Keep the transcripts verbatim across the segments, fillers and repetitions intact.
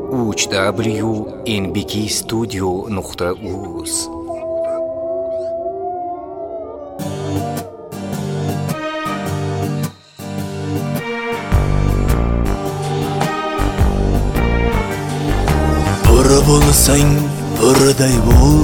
uch w n b k studio nuqta uz Bo'ri bo'lsang bo'riday bo'l,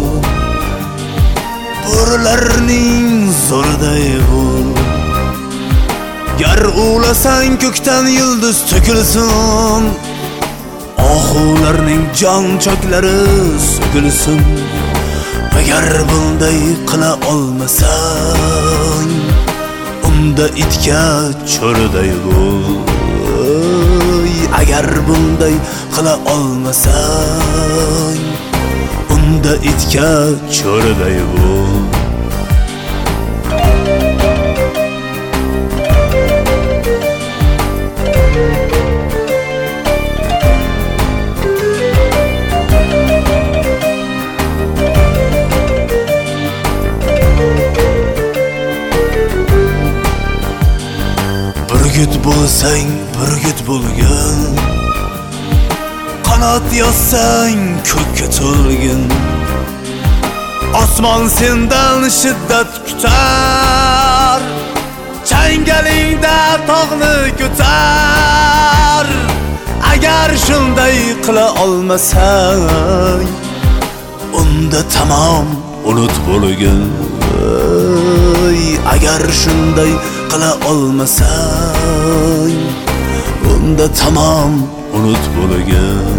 bo'rilarning zo'riday bo'l. Gar ulasang ko'kdan yulduz to'kilsin, oxularning jon choklari so'kilsin. Agar bunday qila olmasang, unda itga cho'riday bo'l. Agar bunday qila olmasang, unda itga cho'riday bo'l. Burgut bo'lsang, burgut bo'lgin. Qanot yossang, ko'kka to'lgin. Osmon sendan shiddat kutar, changalingda tog'ni ko'tar. Agar shunday qila olmasang, unda tamom unut bo'lgin. Agar shunday qila olmasang, unda tamom unut bo'lgin.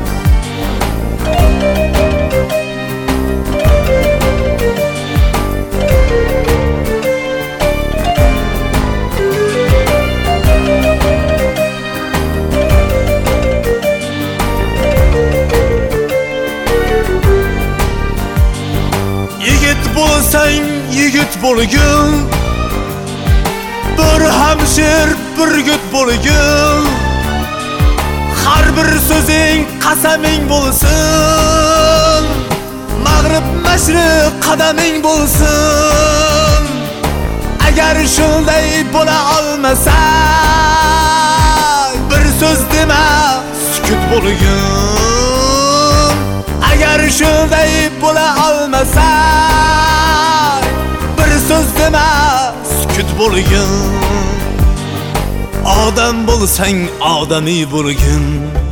Yigit bo'lsang, yigit bo'lgin. Bir hamshir burgut bo'lgin. Har bir so'zing qasaming bo'lsin. Mag'rib mashriq qadaming bo'lsin. Agar shunday bo'la olmasang, bir so'z dema, sukut bo'lgin. Agar shunday bo'la olmasang, bir so'z dema, sukut bo'lgin. Odam bo'lsang, odamiy bo'lgin.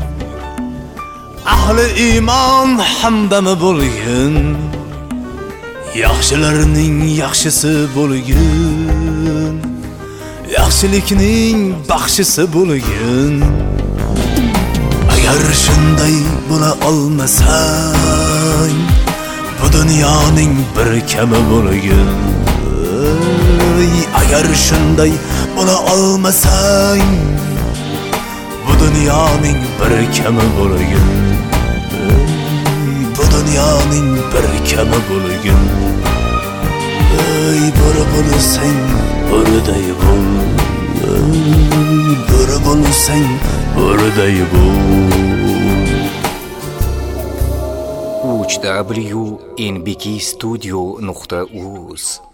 Ahli iymon hamdami bo'lgin. Yaxshilarning yaxshisi bo'lgin. Yaxshilikning baxshisi bo'lgin. Agar shunday bo'la olmasang, bu dunyoning bir kami bo'lgin. Agar shunday bo'la olmasang, bu dunyoning bir kami bo'lgin. Bu dunyoning bir kami bo'lgin. Ey bo'ri bo'lsang, bo'riday bo'l. Bo'ri bo'lsang, bo'riday bo'l. uch w n b k studio nuqta uz